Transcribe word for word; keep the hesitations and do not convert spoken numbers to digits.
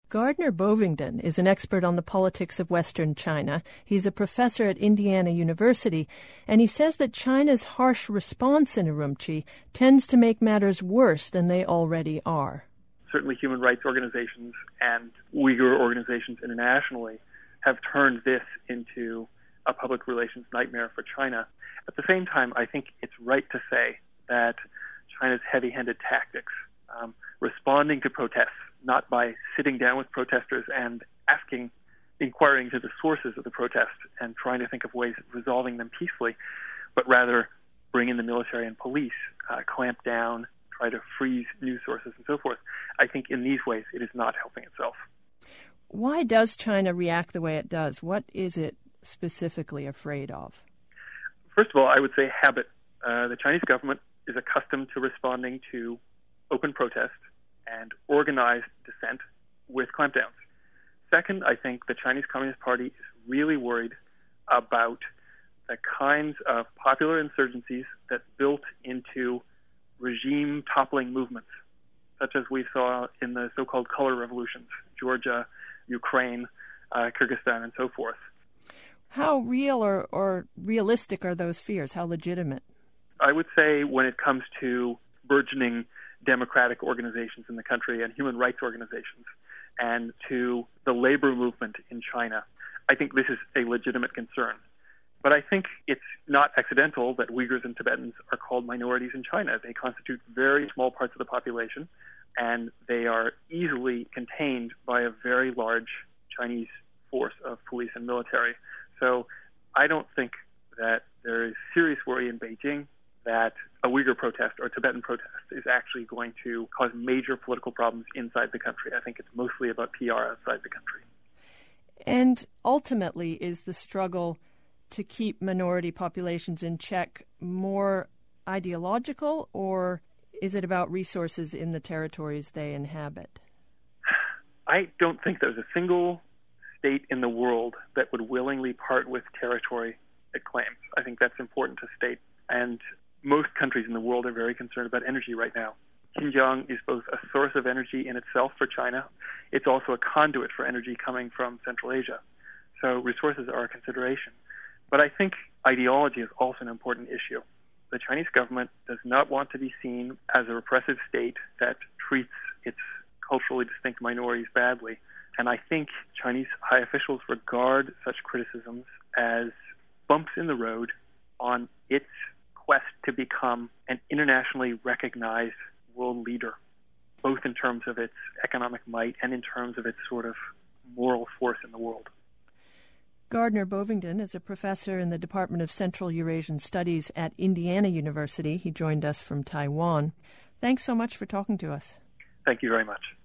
Gardner Bovingdon is an expert on the politics of Western China. He's a professor at Indiana University, and he says that China's harsh response in Urumqi tends to make matters worse than they already are. Certainly human rights organizations and Uyghur organizations internationally have turned this into a public relations nightmare for China. At the same time, I think it's right to say that China's heavy-handed tactics, um, responding to protests, not by sitting down with protesters and asking, inquiring into the sources of the protest and trying to think of ways of resolving them peacefully, but rather bring in the military and police, uh, clamp down, try to freeze news sources and so forth. I think in these ways it is not helping itself. Why does China react the way it does? What is it specifically afraid of? First of all, I would say habit. Uh, the Chinese government is accustomed to responding to open protest and organized dissent with clampdowns. Second, I think the Chinese Communist Party is really worried about the kinds of popular insurgencies that built into regime-toppling movements, such as we saw in the so-called color revolutions, Georgia, Ukraine, uh, Kyrgyzstan, and so forth. How real or, or realistic are those fears? How legitimate? I would say when it comes to burgeoning democratic organizations in the country and human rights organizations and to the labor movement in China, I think this is a legitimate concern. But I think it's not accidental that Uyghurs and Tibetans are called minorities in China. They constitute very small parts of the population, and they are easily contained by a very large Chinese force of police and military. So I don't think that there is serious worry in Beijing that a Uyghur protest or a Tibetan protest is actually going to cause major political problems inside the country. I think it's mostly about P R outside the country. And ultimately, is the struggle to keep minority populations in check more ideological, or is it about resources in the territories they inhabit? I don't think there's a single state in the world that would willingly part with territory it claims. I think that's important to state. And most countries in the world are very concerned about energy right now. Xinjiang is both a source of energy in itself for China. It's also a conduit for energy coming from Central Asia. So resources are a consideration. But I think ideology is also an important issue. The Chinese government does not want to be seen as a repressive state that treats its culturally distinct minorities badly. And I think Chinese high officials regard such criticisms as bumps in the road on its quest to become an internationally recognized world leader, both in terms of its economic might and in terms of its sort of moral force in the world. Gardner Bovingdon is a professor in the Department of Central Eurasian Studies at Indiana University. He joined us from Taiwan. Thanks so much for talking to us. Thank you very much.